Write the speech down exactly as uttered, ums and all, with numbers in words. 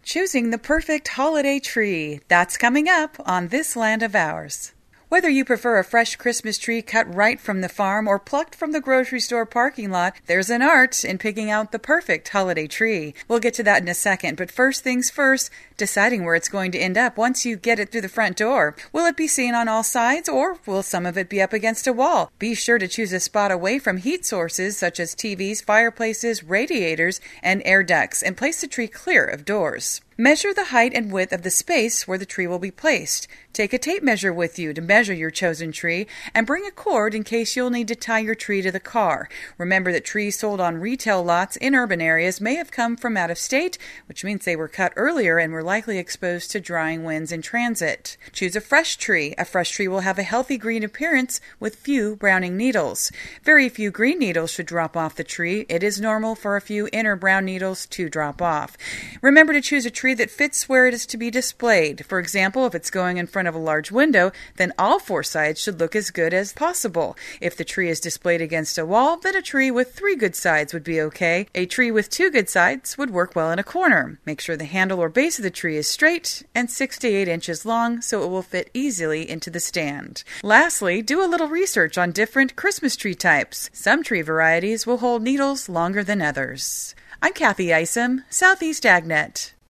Choosing the perfect holiday tree. That's coming up on This Land of Ours. Whether you prefer a fresh Christmas tree cut right from the farm or plucked from the grocery store parking lot, there's an art in picking out the perfect holiday tree. We'll get to that in a second, but first things first, deciding where it's going to end up once you get it through the front door. Will it be seen on all sides, or will some of it be up against a wall? Be sure to choose a spot away from heat sources such as T Vs, fireplaces, radiators, and air ducts, and place the tree clear of doors. Measure the height and width of the space where the tree will be placed. Take a tape measure with you to measure your chosen tree, and bring a cord in case you'll need to tie your tree to the car. Remember that trees sold on retail lots in urban areas may have come from out of state, which means they were cut earlier and were likely exposed to drying winds in transit. Choose a fresh tree. A fresh tree will have a healthy green appearance with few browning needles. Very few green needles should drop off the tree. It is normal for a few inner brown needles to drop off. Remember to choose a tree that fits where it is to be displayed. For example, if it's going in front of a large window, then all four sides should look as good as possible. If the tree is displayed against a wall, then a tree with three good sides would be okay. A tree with two good sides would work well in a corner. Make sure the handle or base of the tree is straight and six to eight inches long so it will fit easily into the stand. Lastly, do a little research on different Christmas tree types. Some tree varieties will hold needles longer than others. I'm Kathy Isom, Southeast AgNet.